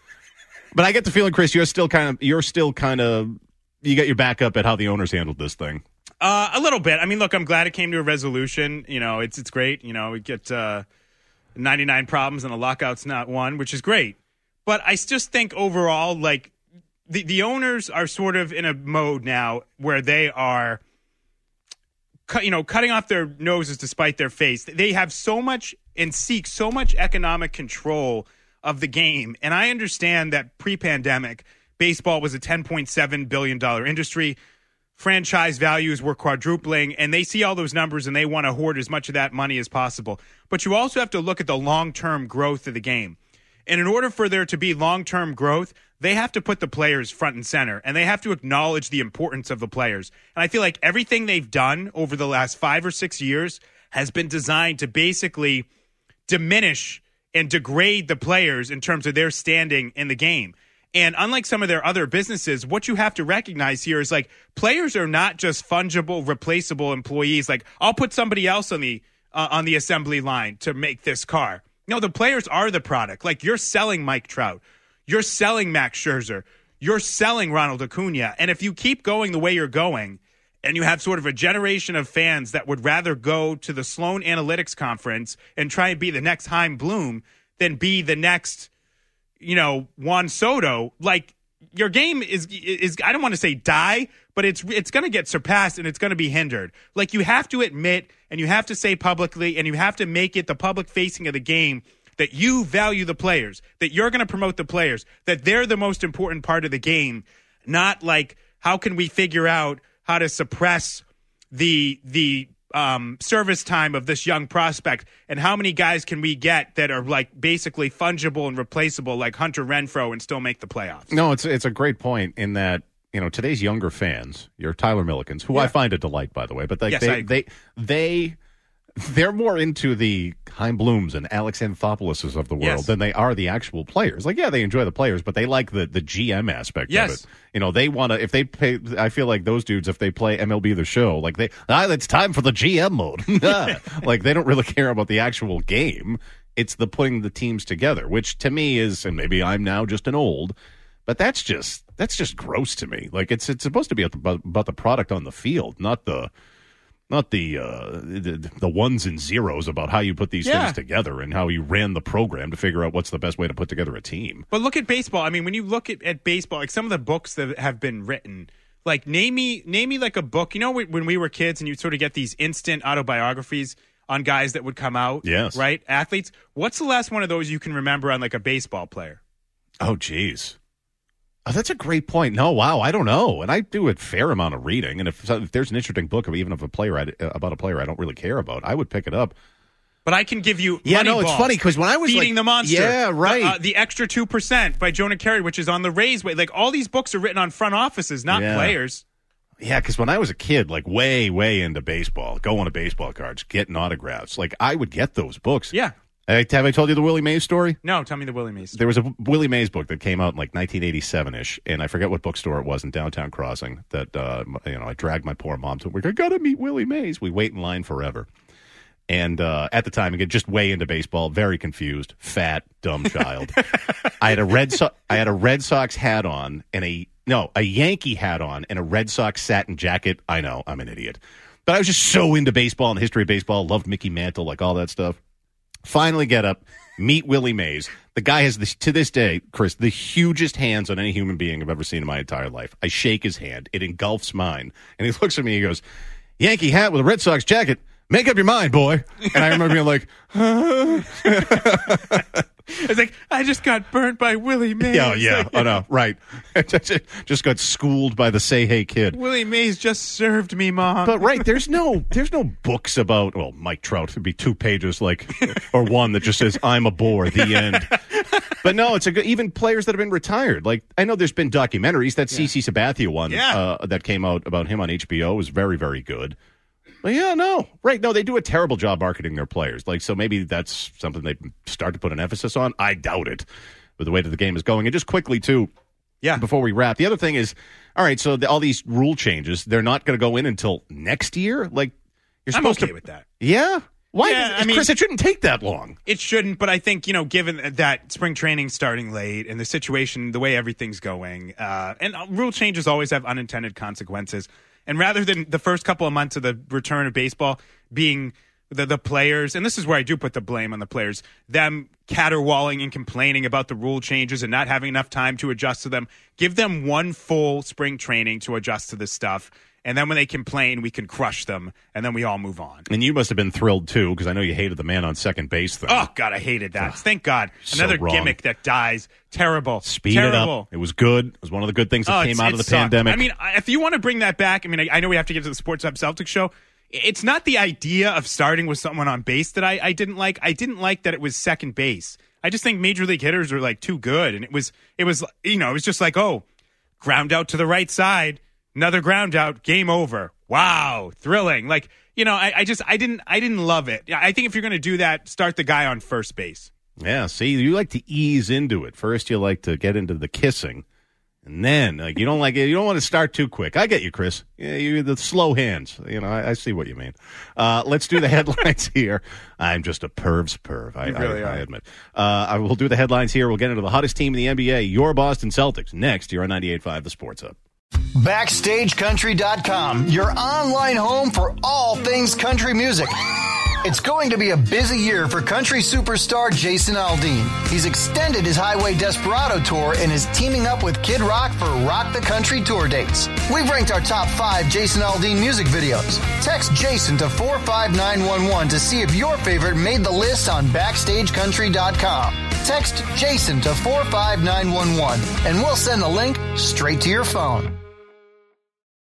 But I get the feeling, Chris, you're still kind of you're still kind of you got your back up at how the owners handled this thing. Uh, a little bit. I mean, look, I'm glad it came to a resolution. You know, it's it's great. You know, we get uh, ninety-nine problems and a lockout's not one, which is great. But I just think overall, like, the, the owners are sort of in a mode now where they are, cut, you know, cutting off their noses to spite their face. They have so much and seek so much economic control of the game. And I understand that pre-pandemic, baseball was a ten point seven billion dollars industry. Franchise values were quadrupling, and they see all those numbers and they want to hoard as much of that money as possible. But you also have to look at the long-term growth of the game. And in order for there to be long-term growth, they have to put the players front and center, and they have to acknowledge the importance of the players. And I feel like everything they've done over the last five or six years has been designed to basically diminish and degrade the players in terms of their standing in the game. And unlike some of their other businesses, what you have to recognize here is like players are not just fungible, replaceable employees. Like I'll put somebody else on the uh, on the assembly line to make this car. No, the players are the product. Like you're selling Mike Trout, you're selling Max Scherzer, you're selling Ronald Acuna. And if you keep going the way you're going, and you have sort of a generation of fans that would rather go to the Sloan Analytics Conference and try and be the next Chaim Bloom than be the next, you know, Juan Soto, like your game is, is I don't want to say die, but it's it's going to get surpassed and it's going to be hindered. Like you have to admit and you have to say publicly and you have to make it the public facing of the game that you value the players, that you're going to promote the players, that they're the most important part of the game, not like how can we figure out how to suppress the the um, service time of this young prospect, and how many guys can we get that are like basically fungible and replaceable, like Hunter Renfroe, and still make the playoffs? No, it's it's a great point in that you know today's younger fans, your Tyler Millikins, who Yeah. I find a delight, by the way, but like Yes, I they, agree. they they they're more into the Chaim Blooms and Alex Anthopoulos of the world Yes. than they are the actual players. Like, yeah, they enjoy the players, but they like the, the G M aspect Yes. of it. You know, they want to, if they pay, I feel like those dudes, if they play M L B The Show, like they, ah, it's time for the G M mode. Like, they don't really care about the actual game. It's the putting the teams together, which to me is, and maybe I'm now just an old, but that's just, that's just gross to me. Like, it's, it's supposed to be about, about the product on the field, not the, Not the, uh, the the ones and zeros about how you put these Yeah. things together and how you ran the program to figure out what's the best way to put together a team. But look at baseball. I mean, when you look at, at baseball, like some of the books that have been written, like name me name me like a book. You know, when we were kids and you sort of get these instant autobiographies on guys that would come out, Yes. right? Athletes. What's the last one of those you can remember on like a baseball player? Oh, geez. Oh, that's a great point. No, wow, I don't know. And I do a fair amount of reading. And if, if there's an interesting book, of even of a player I, about a player I don't really care about, I would pick it up. But I can give you Yeah, no, Moneyball, it's funny because when I was Feeding like, the Monster. yeah, right. The, uh, the Extra two percent by Jonah Carey, which is on the Rays way. Like all these books are written on front offices, not Yeah. players. Yeah, because when I was a kid, like way, way into baseball, going to baseball cards, getting autographs, like I would get those books. Yeah. Uh, have I told you the Willie Mays story? No, tell me the Willie Mays. There was a Willie Mays book that came out in like nineteen eighty-seven-ish, and I forget what bookstore it was in downtown Crossing that, uh, you know, I dragged my poor mom to. We're like, I got to meet Willie Mays. We wait in line forever. And uh, at the time, again, just way into baseball, very confused, fat, dumb child. I had a Red so- I had a Red Sox hat on and a, no, a Yankee hat on and a Red Sox satin jacket. I know, I'm an idiot. But I was just so into baseball and the history of baseball, loved Mickey Mantle, like all that stuff. Finally get up, meet Willie Mays. The guy has, this, to this day, Chris, the hugest hands on any human being I've ever seen in my entire life. I shake his hand. It engulfs mine. And he looks at me, he goes, Yankee hat with a Red Sox jacket. Make up your mind, boy. And I remember being like, huh? It's like, I just got burnt by Willie Mays. Yeah, yeah. Like, Oh, no, right. Just got schooled by the Say Hey kid. Willie Mays just served me, Mom. But right, there's no there's no books about, well, Mike Trout would be two pages, like, or one that just says I'm a bore, the end. But no, it's a good, even players that have been retired. Like, I know there's been documentaries. That C C Sabathia one Yeah. uh, that came out about him on H B O was very, very good. But yeah, no, right. No, they do a terrible job marketing their players. Like, so maybe that's something they start to put an emphasis on. I doubt it, with the way that the game is going. And just quickly, too, yeah. before we wrap, the other thing is, all right, so the, all these rule changes, they're not going to go in until next year? Like, you're I'm supposed okay to, with that. Yeah? Why? Yeah, I mean- Chris, it shouldn't take that long. It shouldn't, but I think, you know, given that spring training's starting late and the situation, the way everything's going, uh, and rule changes always have unintended consequences. And rather than the first couple of months of the return of baseball being the, the players, and this is where I do put the blame on the players, them caterwauling and complaining about the rule changes and not having enough time to adjust to them. Give them one full spring training to adjust to this stuff. And then when they complain, we can crush them, and then we all move on. And you must have been thrilled, too, because I know you hated the man on second base thing. Oh, God, I hated that. Thank God. So Another wrong. gimmick that dies. Terrible. Speed Terrible. it up. It was good. It was one of the good things that Oh, came it's- out of it the sucked. pandemic. I mean, I- if you want to bring that back, I mean, I, I know we have to get to the Sports Hub Celtics show. It's not the idea of starting with someone on base that I, I didn't like. I didn't like that it was second base. I just think major league hitters are like too good, and it was it was you know it was just like, oh, ground out to the right side, another ground out, game over. Wow, thrilling. Like, you know, I, I just I didn't I didn't love it. I think if you're going to do that, start the guy on first base. Yeah, see, you like to ease into it. First, you like to get into the kissing, and then like you don't like it. You don't want to start too quick. I get you, Chris. Yeah, you the slow hands. You know, I, I see what you mean. Uh, let's do the headlines here. I'm just a perv's perv. I, You really I, are. I admit. Uh, I will do the headlines here. We'll get into the hottest team in the N B A, your Boston Celtics. Next, you're on ninety-eight point five, The Sports Hub. Backstage Country dot com, your online home for all things country music. It's going to be a busy year for country superstar Jason Aldean. He's extended his Highway Desperado tour and is teaming up with Kid Rock for Rock the Country tour dates. We've ranked our top five Jason Aldean music videos. Text Jason to four five nine one one to see if your favorite made the list on Backstage Country dot com. Text Jason to four five nine one one and we'll send the link straight to your phone.